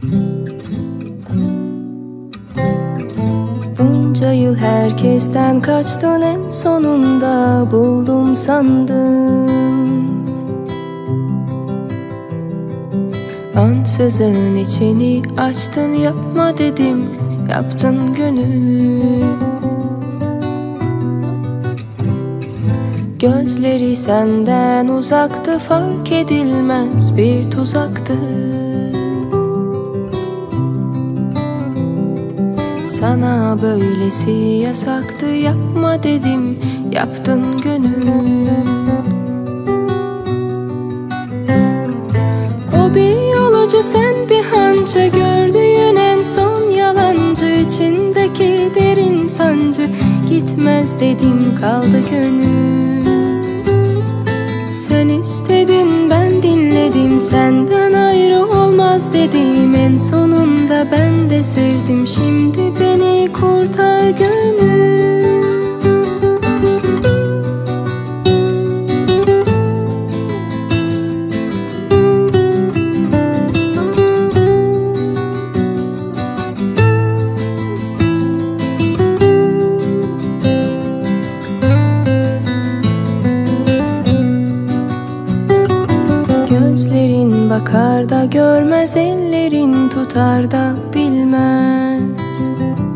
Bunca yıl herkesten kaçtın, en sonunda buldum sandın. Ansızın içini açtın, yapma dedim, yaptın gönül. Gözleri senden uzaktı, fark edilmez bir tuzaktı. Sana böylesi yasaktı, yapma dedim, yaptın gönül. O bir yolcu, sen bir hancı, gördüğün en son yalancı. İçindeki derin sancı, gitmez dedim, kaldı gönül. Sen istedin, ben dinledim, senden ayrı olmaz dedim. En sonunda ben de sevdim, şimdi beni kurtar gönül. Gözlerin bakar da görmez, ellerin tutar da bilmez.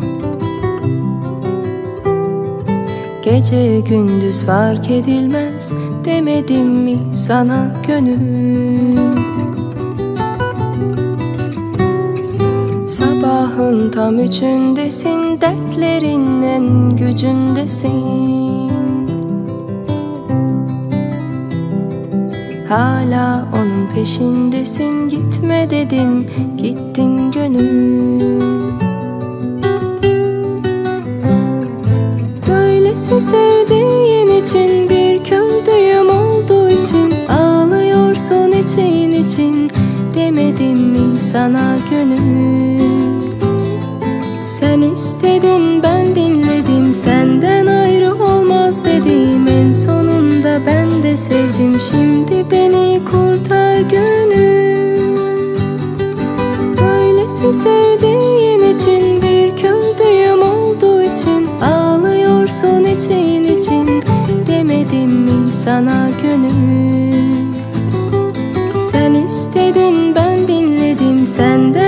Gece gündüz fark edilmez, demedim mi sana gönül. Sabahın tam üçündesin, dertlerin en gücündesin. Hala onun peşindesin, gitme dedim, gittin gönül. Böylesi sevdiğin için, bir kördüğüm olduğu için ağlıyorsun için, demedim mi sana gönül. Sen istedin, ben dinledim, senden ayrı olmaz dedim. En sonunda ben de sevdim, şimdi beni kurtar gönül. Böylesi sevdiğin için, bir kördüğüm olduğu için ağlıyorsun için, demedim mi sana gönül. Sen istedin, ben dinledim, senden